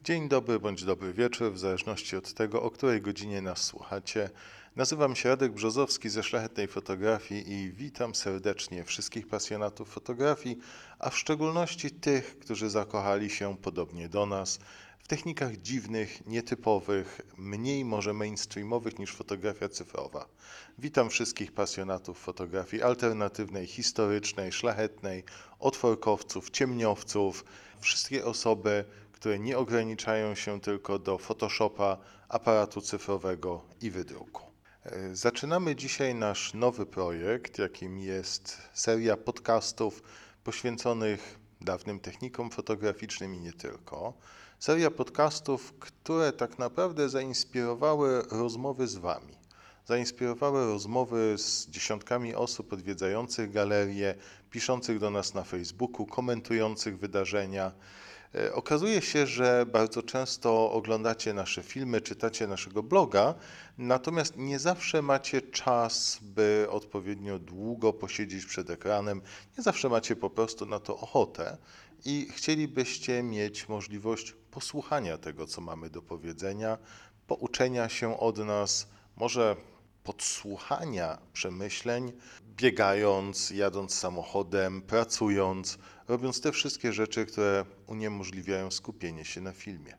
Dzień dobry bądź dobry wieczór, w zależności od tego, o której godzinie nas słuchacie. Nazywam się Radek Brzozowski ze Szlachetnej Fotografii i witam serdecznie wszystkich pasjonatów fotografii, a w szczególności tych, którzy zakochali się podobnie do nas w technikach dziwnych, nietypowych, mniej może mainstreamowych niż fotografia cyfrowa. Witam wszystkich pasjonatów fotografii alternatywnej, historycznej, szlachetnej, otworkowców, ciemniowców, wszystkie osoby, które nie ograniczają się tylko do Photoshopa, aparatu cyfrowego i wydruku. Zaczynamy dzisiaj nasz nowy projekt, jakim jest seria podcastów poświęconych dawnym technikom fotograficznym i nie tylko. Seria podcastów, które tak naprawdę zainspirowały rozmowy z Wami. Zainspirowały rozmowy z dziesiątkami osób odwiedzających galerię, piszących do nas na Facebooku, komentujących wydarzenia. Okazuje się, że bardzo często oglądacie nasze filmy, czytacie naszego bloga, natomiast nie zawsze macie czas, by odpowiednio długo posiedzieć przed ekranem, nie zawsze macie po prostu na to ochotę i chcielibyście mieć możliwość posłuchania tego, co mamy do powiedzenia, pouczenia się od nas, może podsłuchania przemyśleń, biegając, jadąc samochodem, pracując, robiąc te wszystkie rzeczy, które uniemożliwiają skupienie się na filmie.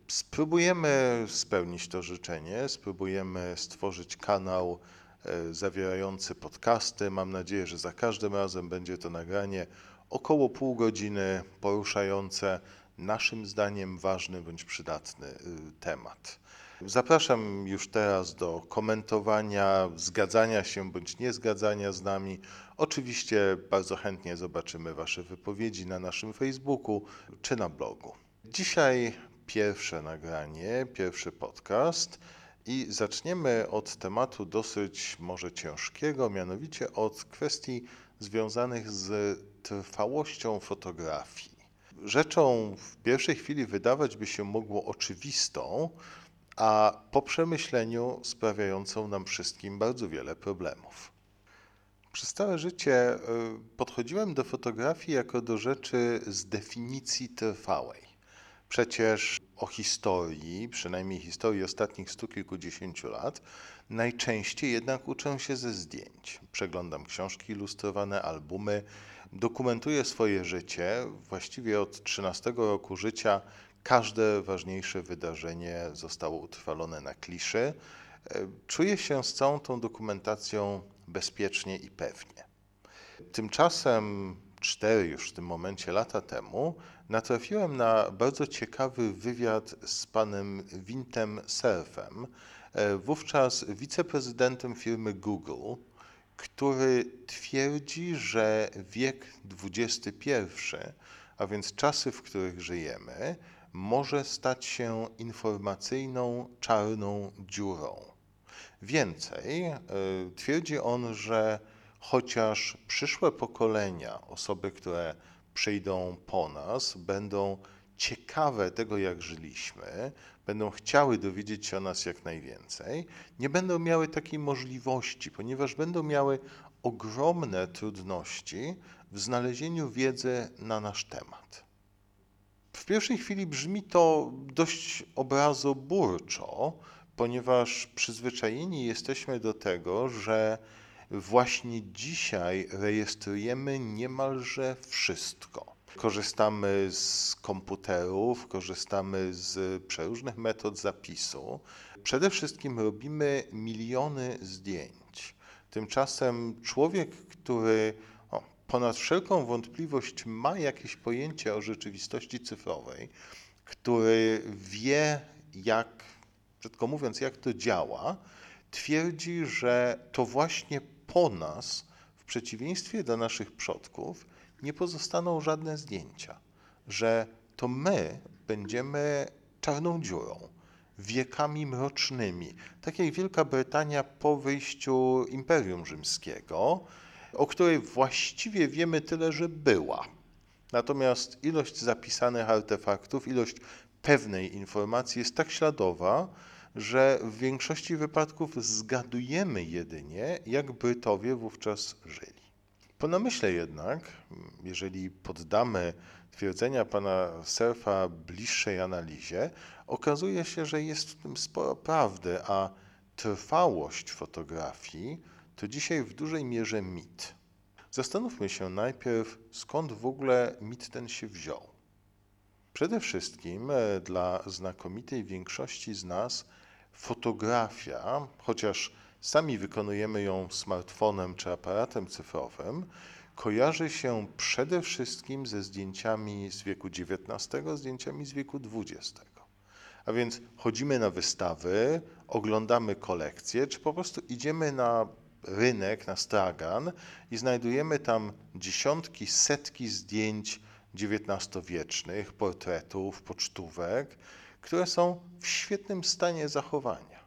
Spróbujemy spełnić to życzenie, spróbujemy stworzyć kanał zawierający podcasty. Mam nadzieję, że za każdym razem będzie to nagranie około pół godziny poruszające naszym zdaniem ważny bądź przydatny temat. Zapraszam już teraz do komentowania, zgadzania się bądź nie zgadzania z nami. Oczywiście bardzo chętnie zobaczymy Wasze wypowiedzi na naszym Facebooku czy na blogu. Dzisiaj pierwsze nagranie, pierwszy podcast i zaczniemy od tematu dosyć może ciężkiego, mianowicie od kwestii związanych z trwałością fotografii. Rzeczą w pierwszej chwili wydawać by się mogło oczywistą, a po przemyśleniu sprawiającą nam wszystkim bardzo wiele problemów. Przez całe życie podchodziłem do fotografii jako do rzeczy z definicji trwałej. Przecież o historii, przynajmniej historii ostatnich stu kilkudziesięciu lat, najczęściej jednak uczę się ze zdjęć. Przeglądam książki ilustrowane, albumy, dokumentuję swoje życie. Właściwie od 13 roku życia każde ważniejsze wydarzenie zostało utrwalone na kliszy. Czuję się z całą tą dokumentacją bezpiecznie i pewnie. Tymczasem 4 już w tym momencie lata temu natrafiłem na bardzo ciekawy wywiad z panem Vintem Cerfem, wówczas wiceprezydentem firmy Google, który twierdzi, że wiek XXI, a więc czasy, w których żyjemy, może stać się informacyjną czarną dziurą. Więcej, twierdzi on, że chociaż przyszłe pokolenia, osoby, które przyjdą po nas, będą ciekawe tego, jak żyliśmy, będą chciały dowiedzieć się o nas jak najwięcej, nie będą miały takiej możliwości, ponieważ będą miały ogromne trudności w znalezieniu wiedzy na nasz temat. W pierwszej chwili brzmi to dość obrazoburczo, ponieważ przyzwyczajeni jesteśmy do tego, że właśnie dzisiaj rejestrujemy niemalże wszystko. Korzystamy z komputerów, korzystamy z przeróżnych metod zapisu. Przede wszystkim robimy miliony zdjęć. Tymczasem człowiek, który ponad wszelką wątpliwość ma jakieś pojęcie o rzeczywistości cyfrowej, który wie, krótko mówiąc, jak to działa, twierdzi, że to właśnie po nas, w przeciwieństwie do naszych przodków, nie pozostaną żadne zdjęcia, że to my będziemy czarną dziurą, wiekami mrocznymi, tak jak Wielka Brytania po wyjściu Imperium Rzymskiego, o której właściwie wiemy tyle, że była. Natomiast ilość zapisanych artefaktów, ilość pewnej informacji jest tak śladowa, że w większości wypadków zgadujemy jedynie, jak Brytowie wówczas żyli. Po namyśle jednak, jeżeli poddamy twierdzenia pana Serfa bliższej analizie, okazuje się, że jest w tym sporo prawdy, a trwałość fotografii to dzisiaj w dużej mierze mit. Zastanówmy się najpierw, skąd w ogóle mit ten się wziął. Przede wszystkim dla znakomitej większości z nas fotografia, chociaż sami wykonujemy ją smartfonem czy aparatem cyfrowym, kojarzy się przede wszystkim ze zdjęciami z wieku XIX, zdjęciami z wieku XX. A więc chodzimy na wystawy, oglądamy kolekcje, czy po prostu idziemy na rynek, na stragan i znajdujemy tam dziesiątki, setki zdjęć XIX-wiecznych, portretów, pocztówek, które są w świetnym stanie zachowania.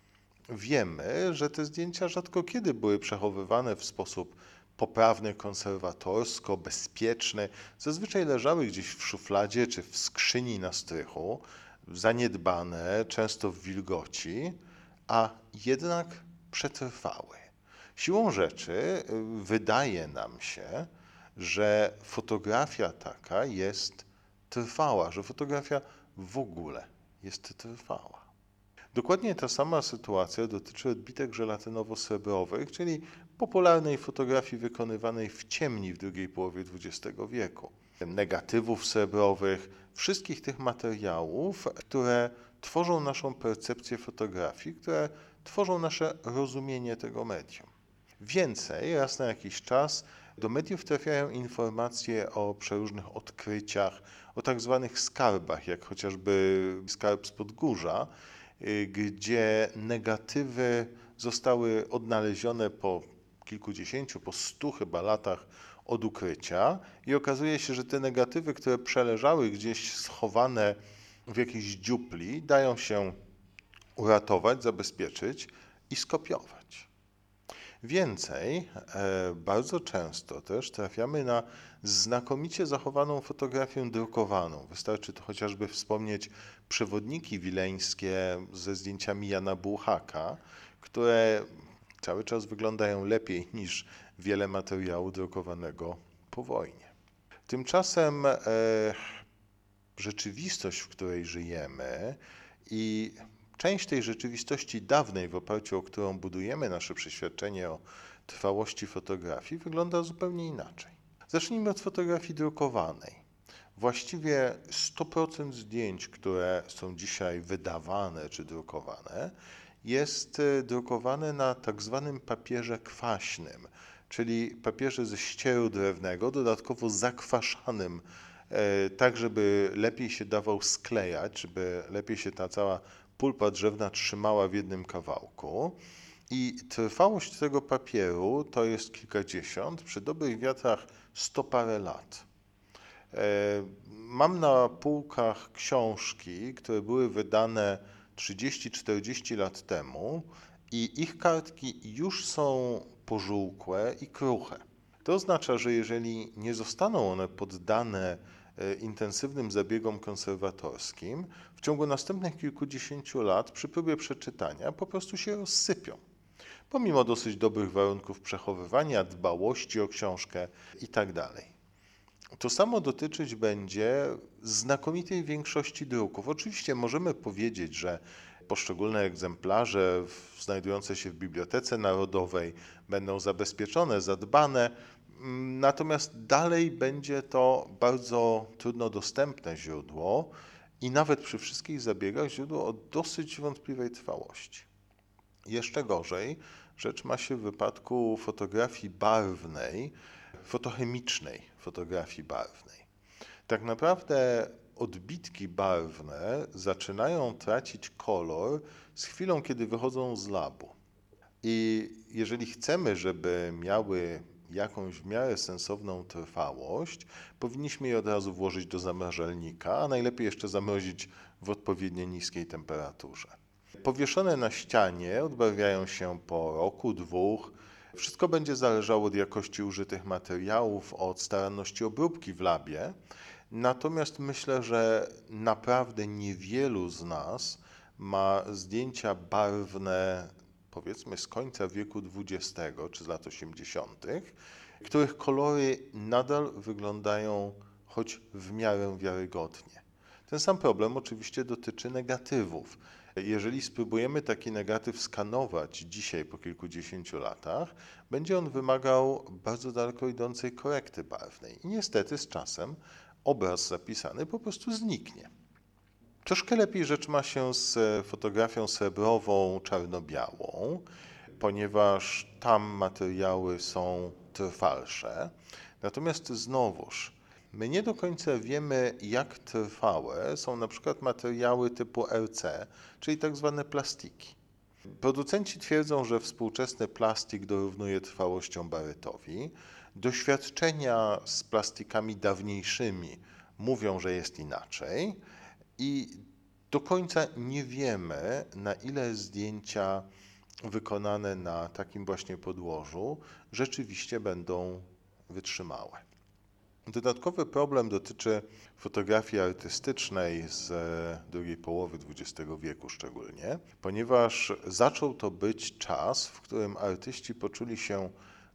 Wiemy, że te zdjęcia rzadko kiedy były przechowywane w sposób poprawny, konserwatorsko, bezpieczny. Zazwyczaj leżały gdzieś w szufladzie czy w skrzyni na strychu, zaniedbane, często w wilgoci, a jednak przetrwały. Siłą rzeczy wydaje nam się, że fotografia taka jest trwała, że fotografia w ogóle jest trwała. Dokładnie ta sama sytuacja dotyczy odbitek żelatynowo-srebrowych, czyli popularnej fotografii wykonywanej w ciemni w drugiej połowie XX wieku. Negatywów srebrowych, wszystkich tych materiałów, które tworzą naszą percepcję fotografii, które tworzą nasze rozumienie tego medium. Więcej, raz na jakiś czas do mediów trafiają informacje o przeróżnych odkryciach, o tak zwanych skarbach, jak chociażby skarb z Podgórza, gdzie negatywy zostały odnalezione po kilkudziesięciu, po 100 chyba latach od ukrycia i okazuje się, że te negatywy, które przeleżały gdzieś schowane w jakiejś dziupli, dają się uratować, zabezpieczyć i skopiować. Więcej, bardzo często też trafiamy na znakomicie zachowaną fotografię drukowaną. Wystarczy to chociażby wspomnieć przewodniki wileńskie ze zdjęciami Jana Bułhaka, które cały czas wyglądają lepiej niż wiele materiału drukowanego po wojnie. Tymczasem rzeczywistość, w której żyjemy i część tej rzeczywistości dawnej, w oparciu o którą budujemy nasze przeświadczenie o trwałości fotografii, wygląda zupełnie inaczej. Zacznijmy od fotografii drukowanej. Właściwie 100% zdjęć, które są dzisiaj wydawane czy drukowane, jest drukowane na tak zwanym papierze kwaśnym, czyli papierze ze ścieru drewnego, dodatkowo zakwaszanym, tak żeby lepiej się dawał sklejać, żeby lepiej się ta cała pulpa drzewna trzymała w jednym kawałku. I trwałość tego papieru to jest kilkadziesiąt, przy dobrych wiatrach 100 parę lat. Mam na półkach książki, które były wydane 30-40 lat temu i ich kartki już są pożółkłe i kruche. To oznacza, że jeżeli nie zostaną one poddane intensywnym zabiegom konserwatorskim, w ciągu następnych kilkudziesięciu lat przy próbie przeczytania po prostu się rozsypią. Pomimo dosyć dobrych warunków przechowywania, dbałości o książkę itd. To samo dotyczyć będzie znakomitej większości druków. Oczywiście możemy powiedzieć, że poszczególne egzemplarze znajdujące się w Bibliotece Narodowej będą zabezpieczone, zadbane, natomiast dalej będzie to bardzo trudno dostępne źródło i nawet przy wszystkich zabiegach źródło o dosyć wątpliwej trwałości. Jeszcze gorzej rzecz ma się w wypadku fotografii barwnej, fotochemicznej fotografii barwnej. Tak naprawdę odbitki barwne zaczynają tracić kolor z chwilą, kiedy wychodzą z labu. I jeżeli chcemy, żeby miały jakąś w miarę sensowną trwałość, powinniśmy je od razu włożyć do zamrażalnika, a najlepiej jeszcze zamrozić w odpowiednio niskiej temperaturze. Powieszone na ścianie odbarwiają się po roku, dwóch. Wszystko będzie zależało od jakości użytych materiałów, od staranności obróbki w labie. Natomiast myślę, że naprawdę niewielu z nas ma zdjęcia barwne, powiedzmy z końca wieku XX czy z lat 80., których kolory nadal wyglądają choć w miarę wiarygodnie. Ten sam problem oczywiście dotyczy negatywów. Jeżeli spróbujemy taki negatyw skanować dzisiaj po kilkudziesięciu latach, będzie on wymagał bardzo daleko idącej korekty barwnej i niestety z czasem obraz zapisany po prostu zniknie. Troszkę lepiej rzecz ma się z fotografią srebrową, czarno-białą, ponieważ tam materiały są trwalsze. Natomiast znowuż, my nie do końca wiemy, jak trwałe są na przykład materiały typu RC, czyli tak zwane plastiki. Producenci twierdzą, że współczesny plastik dorównuje trwałością baretowi. Doświadczenia z plastikami dawniejszymi mówią, że jest inaczej i do końca nie wiemy, na ile zdjęcia wykonane na takim właśnie podłożu rzeczywiście będą wytrzymałe. Dodatkowy problem dotyczy fotografii artystycznej z drugiej połowy XX wieku szczególnie, ponieważ zaczął to być czas, w którym artyści poczuli się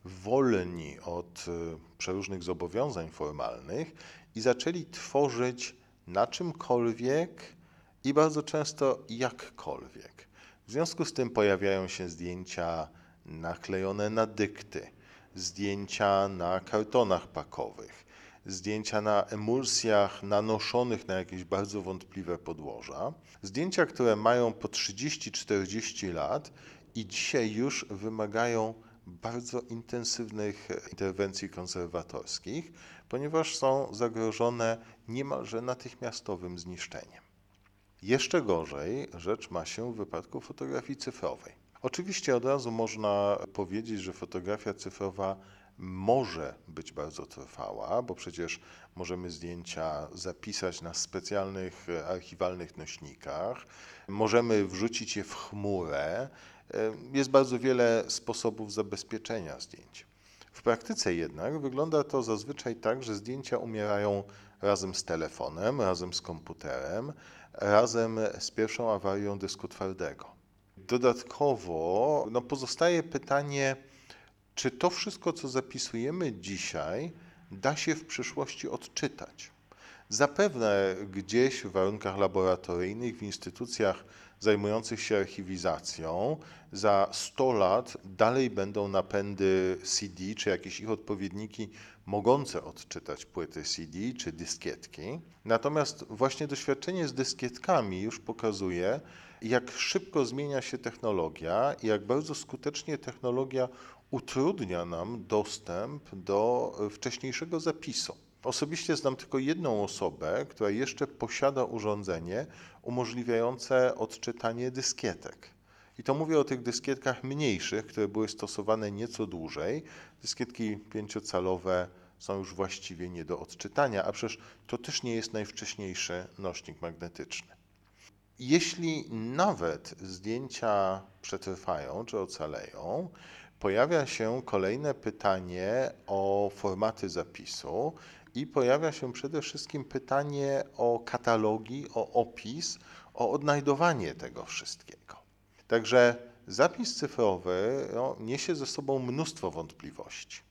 wolni od przeróżnych zobowiązań formalnych i zaczęli tworzyć na czymkolwiek i bardzo często jakkolwiek. W związku z tym pojawiają się zdjęcia naklejone na dykty, zdjęcia na kartonach pakowych, zdjęcia na emulsjach nanoszonych na jakieś bardzo wątpliwe podłoża, zdjęcia, które mają po 30-40 lat i dzisiaj już wymagają bardzo intensywnych interwencji konserwatorskich, ponieważ są zagrożone niemalże natychmiastowym zniszczeniem. Jeszcze gorzej rzecz ma się w wypadku fotografii cyfrowej. Oczywiście od razu można powiedzieć, że fotografia cyfrowa może być bardzo trwała, bo przecież możemy zdjęcia zapisać na specjalnych archiwalnych nośnikach, możemy wrzucić je w chmurę. Jest bardzo wiele sposobów zabezpieczenia zdjęć. W praktyce jednak wygląda to zazwyczaj tak, że zdjęcia umierają razem z telefonem, razem z komputerem, razem z pierwszą awarią dysku twardego. Dodatkowo pozostaje pytanie, czy to wszystko, co zapisujemy dzisiaj, da się w przyszłości odczytać. Zapewne gdzieś w warunkach laboratoryjnych, w instytucjach zajmujących się archiwizacją, za 100 lat dalej będą napędy CD, czy jakieś ich odpowiedniki mogące odczytać płyty CD, czy dyskietki. Natomiast właśnie doświadczenie z dyskietkami już pokazuje, jak szybko zmienia się technologia i jak bardzo skutecznie technologia utrudnia nam dostęp do wcześniejszego zapisu. Osobiście znam tylko jedną osobę, która jeszcze posiada urządzenie umożliwiające odczytanie dyskietek. I to mówię o tych dyskietkach mniejszych, które były stosowane nieco dłużej. Dyskietki 5-calowe są już właściwie nie do odczytania, a przecież to też nie jest najwcześniejszy nośnik magnetyczny. Jeśli nawet zdjęcia przetrwają czy ocaleją, pojawia się kolejne pytanie o formaty zapisu i pojawia się przede wszystkim pytanie o katalogi, o opis, o odnajdowanie tego wszystkiego. Także zapis cyfrowy niesie ze sobą mnóstwo wątpliwości.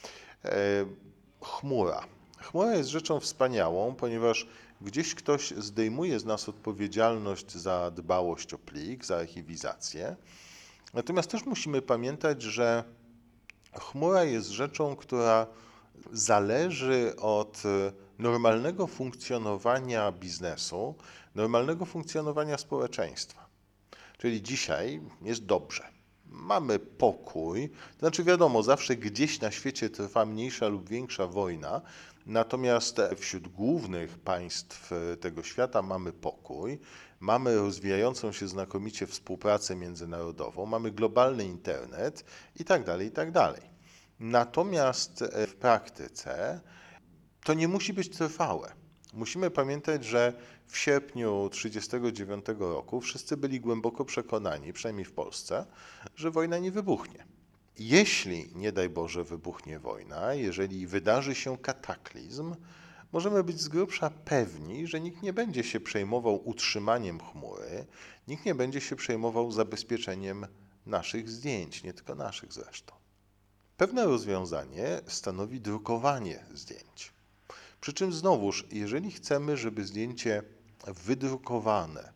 Chmura. Chmura jest rzeczą wspaniałą, ponieważ gdzieś ktoś zdejmuje z nas odpowiedzialność za dbałość o plik, za archiwizację. Natomiast też musimy pamiętać, że chmura jest rzeczą, która zależy od normalnego funkcjonowania biznesu, normalnego funkcjonowania społeczeństwa. Czyli dzisiaj jest dobrze. Mamy pokój, to znaczy wiadomo, zawsze gdzieś na świecie trwa mniejsza lub większa wojna, natomiast wśród głównych państw tego świata mamy pokój, mamy rozwijającą się znakomicie współpracę międzynarodową, mamy globalny internet itd., itd. Natomiast w praktyce to nie musi być trwałe. Musimy pamiętać, że w sierpniu 1939 roku wszyscy byli głęboko przekonani, przynajmniej w Polsce, że wojna nie wybuchnie. Jeśli, nie daj Boże, wybuchnie wojna, jeżeli wydarzy się kataklizm, możemy być z grubsza pewni, że nikt nie będzie się przejmował utrzymaniem chmury, nikt nie będzie się przejmował zabezpieczeniem naszych zdjęć, nie tylko naszych zresztą. Pewne rozwiązanie stanowi drukowanie zdjęć. Przy czym znowuż, jeżeli chcemy, żeby zdjęcie wydrukowane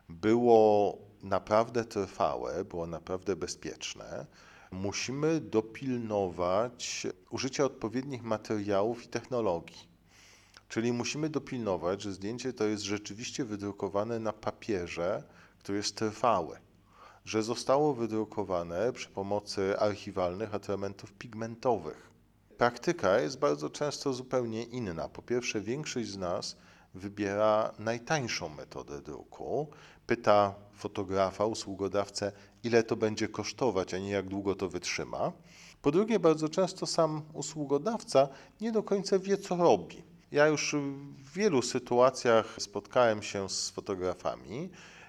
było naprawdę trwałe, było naprawdę bezpieczne, musimy dopilnować użycia odpowiednich materiałów i technologii. Czyli musimy dopilnować, że zdjęcie to jest rzeczywiście wydrukowane na papierze, który jest trwały, że zostało wydrukowane przy pomocy archiwalnych atramentów pigmentowych. Praktyka jest bardzo często zupełnie inna. Po pierwsze, większość z nas wybiera najtańszą metodę druku, pyta fotografa, usługodawcę, ile to będzie kosztować, a nie jak długo to wytrzyma. Po drugie, bardzo często sam usługodawca nie do końca wie, co robi. Ja już w wielu sytuacjach spotkałem się z fotografami,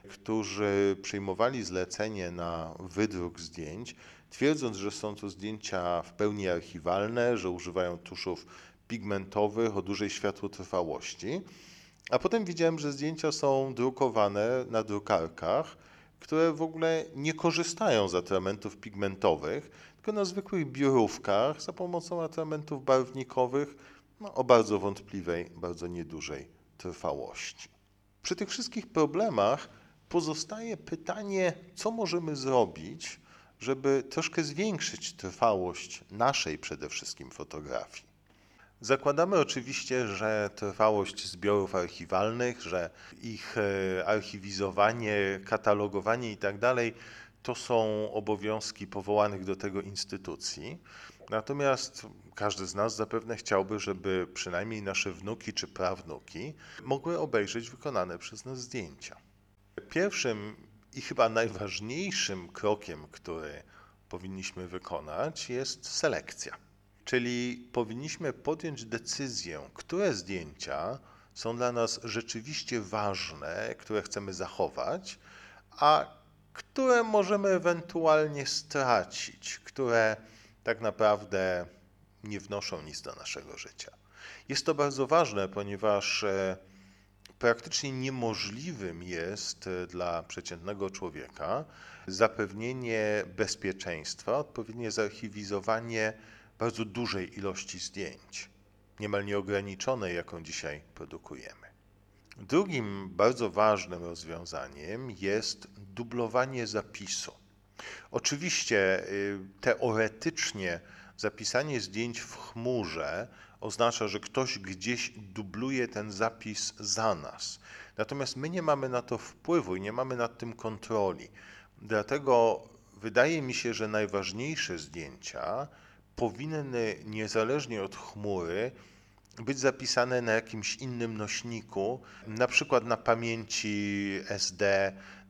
którzy przyjmowali zlecenie na wydruk zdjęć, twierdząc, że są to zdjęcia w pełni archiwalne, że używają tuszów pigmentowych o dużej światłotrwałości. A potem widziałem, że zdjęcia są drukowane na drukarkach, które w ogóle nie korzystają z atramentów pigmentowych, tylko na zwykłych biurówkach za pomocą atramentów barwnikowych o bardzo wątpliwej, bardzo niedużej trwałości. Przy tych wszystkich problemach pozostaje pytanie, co możemy zrobić, żeby troszkę zwiększyć trwałość naszej przede wszystkim fotografii. Zakładamy oczywiście, że trwałość zbiorów archiwalnych, że ich archiwizowanie, katalogowanie itd. to są obowiązki powołanych do tego instytucji. Natomiast każdy z nas zapewne chciałby, żeby przynajmniej nasze wnuki czy prawnuki mogły obejrzeć wykonane przez nas zdjęcia. Pierwszym i chyba najważniejszym krokiem, który powinniśmy wykonać, jest selekcja. Czyli powinniśmy podjąć decyzję, które zdjęcia są dla nas rzeczywiście ważne, które chcemy zachować, a które możemy ewentualnie stracić, które tak naprawdę nie wnoszą nic do naszego życia. Jest to bardzo ważne, ponieważ praktycznie niemożliwym jest dla przeciętnego człowieka zapewnienie bezpieczeństwa, odpowiednie zarchiwizowanie bardzo dużej ilości zdjęć, niemal nieograniczonej, jaką dzisiaj produkujemy. Drugim bardzo ważnym rozwiązaniem jest dublowanie zapisu. Oczywiście teoretycznie zapisanie zdjęć w chmurze oznacza, że ktoś gdzieś dubluje ten zapis za nas. Natomiast my nie mamy na to wpływu i nie mamy nad tym kontroli. Dlatego wydaje mi się, że najważniejsze zdjęcia powinny niezależnie od chmury być zapisane na jakimś innym nośniku, na przykład na pamięci SD,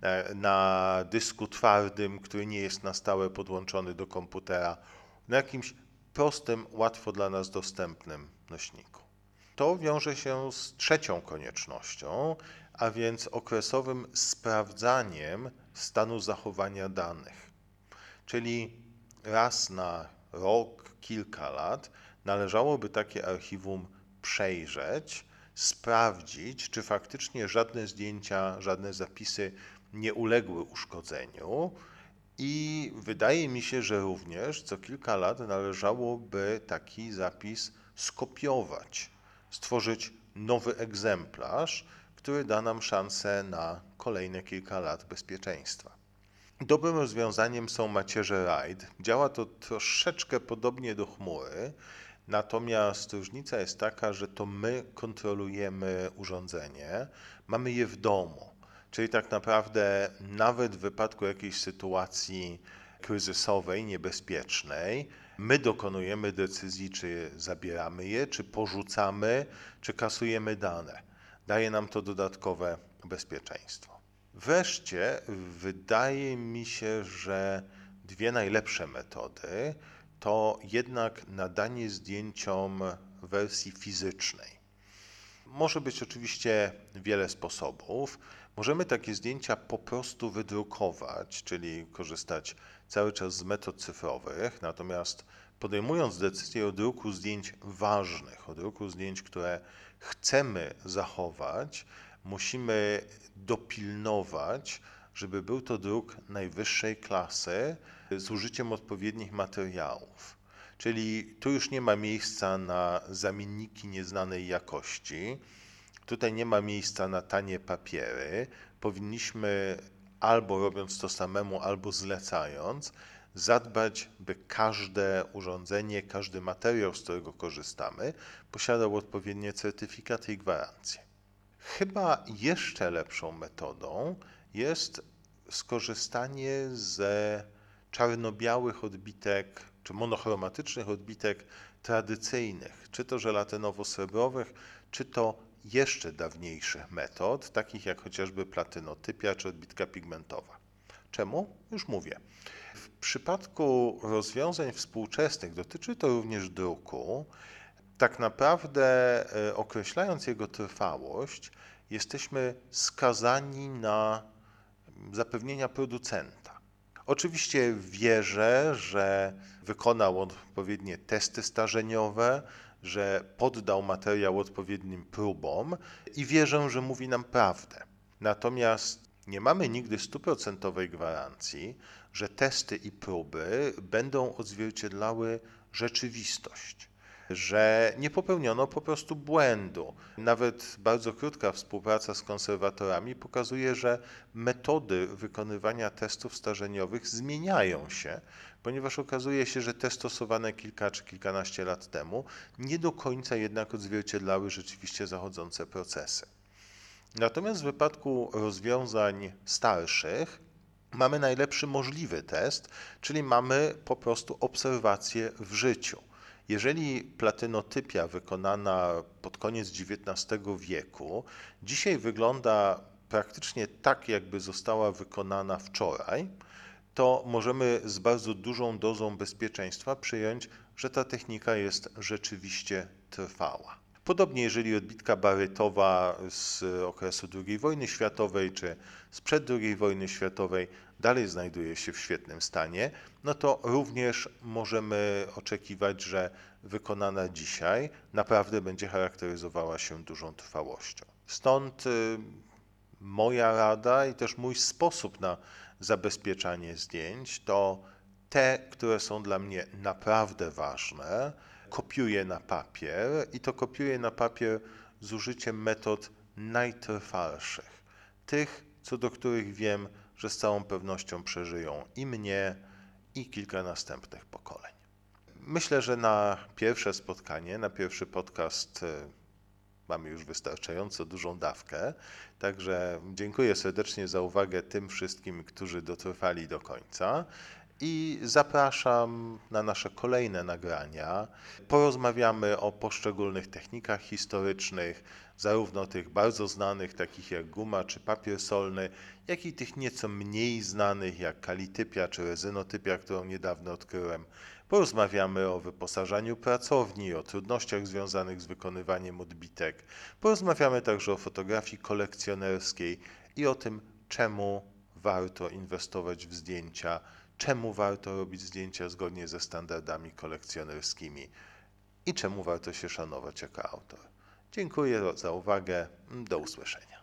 na dysku twardym, który nie jest na stałe podłączony do komputera, na jakimś prostym, łatwo dla nas dostępnym nośniku. To wiąże się z trzecią koniecznością, a więc okresowym sprawdzaniem stanu zachowania danych. Czyli raz na rok, kilka lat należałoby takie archiwum przejrzeć, sprawdzić, czy faktycznie żadne zdjęcia, żadne zapisy nie uległy uszkodzeniu. I wydaje mi się, że również co kilka lat należałoby taki zapis skopiować, stworzyć nowy egzemplarz, który da nam szansę na kolejne kilka lat bezpieczeństwa. Dobrym rozwiązaniem są macierze RAID. Działa to troszeczkę podobnie do chmury, natomiast różnica jest taka, że to my kontrolujemy urządzenie, mamy je w domu. Czyli tak naprawdę nawet w wypadku jakiejś sytuacji kryzysowej, niebezpiecznej, my dokonujemy decyzji, czy zabieramy je, czy porzucamy, czy kasujemy dane. Daje nam to dodatkowe bezpieczeństwo. Wreszcie wydaje mi się, że dwie najlepsze metody to jednak nadanie zdjęciom wersji fizycznej. Może być oczywiście wiele sposobów. Możemy takie zdjęcia po prostu wydrukować, czyli korzystać cały czas z metod cyfrowych, natomiast podejmując decyzję o druku zdjęć ważnych, o druku zdjęć, które chcemy zachować, musimy dopilnować, żeby był to druk najwyższej klasy z użyciem odpowiednich materiałów. Czyli tu już nie ma miejsca na zamienniki nieznanej jakości, tutaj nie ma miejsca na tanie papiery. Powinniśmy albo robiąc to samemu, albo zlecając, zadbać, by każde urządzenie, każdy materiał, z którego korzystamy, posiadał odpowiednie certyfikaty i gwarancje. Chyba jeszcze lepszą metodą jest skorzystanie ze czarno-białych odbitek czy monochromatycznych odbitek tradycyjnych, czy to żelatynowo-srebrowych, czy to jeszcze dawniejszych metod, takich jak chociażby platynotypia czy odbitka pigmentowa. Czemu? Już mówię. W przypadku rozwiązań współczesnych dotyczy to również druku. Tak naprawdę, określając jego trwałość, jesteśmy skazani na zapewnienia producenta. Oczywiście wierzę, że wykonał on odpowiednie testy starzeniowe, że poddał materiał odpowiednim próbom i wierzę, że mówi nam prawdę. Natomiast nie mamy nigdy 100% gwarancji, że testy i próby będą odzwierciedlały rzeczywistość, że nie popełniono po prostu błędu. Nawet bardzo krótka współpraca z konserwatorami pokazuje, że metody wykonywania testów starzeniowych zmieniają się, ponieważ okazuje się, że te stosowane kilka czy kilkanaście lat temu nie do końca jednak odzwierciedlały rzeczywiście zachodzące procesy. Natomiast w wypadku rozwiązań starszych mamy najlepszy możliwy test, czyli mamy po prostu obserwację w życiu. Jeżeli platynotypia wykonana pod koniec XIX wieku dzisiaj wygląda praktycznie tak, jakby została wykonana wczoraj, to możemy z bardzo dużą dozą bezpieczeństwa przyjąć, że ta technika jest rzeczywiście trwała. Podobnie jeżeli odbitka barytowa z okresu II wojny światowej czy sprzed II wojny światowej dalej znajduje się w świetnym stanie, no to również możemy oczekiwać, że wykonana dzisiaj naprawdę będzie charakteryzowała się dużą trwałością. Stąd moja rada i też mój sposób na zabezpieczanie zdjęć to te, które są dla mnie naprawdę ważne, kopiuję na papier i to kopiuję na papier z użyciem metod najtrwalszych. Tych, co do których wiem, że z całą pewnością przeżyją i mnie, i kilka następnych pokoleń. Myślę, że na pierwsze spotkanie, na pierwszy podcast mamy już wystarczająco dużą dawkę, także dziękuję serdecznie za uwagę tym wszystkim, którzy dotrwali do końca i zapraszam na nasze kolejne nagrania. Porozmawiamy o poszczególnych technikach historycznych, zarówno tych bardzo znanych, takich jak guma czy papier solny, jak i tych nieco mniej znanych, jak kalitypia czy rezynotypia, którą niedawno odkryłem. Porozmawiamy o wyposażaniu pracowni, o trudnościach związanych z wykonywaniem odbitek. Porozmawiamy także o fotografii kolekcjonerskiej i o tym, czemu warto inwestować w zdjęcia, czemu warto robić zdjęcia zgodnie ze standardami kolekcjonerskimi i czemu warto się szanować jako autor. Dziękuję za uwagę. Do usłyszenia.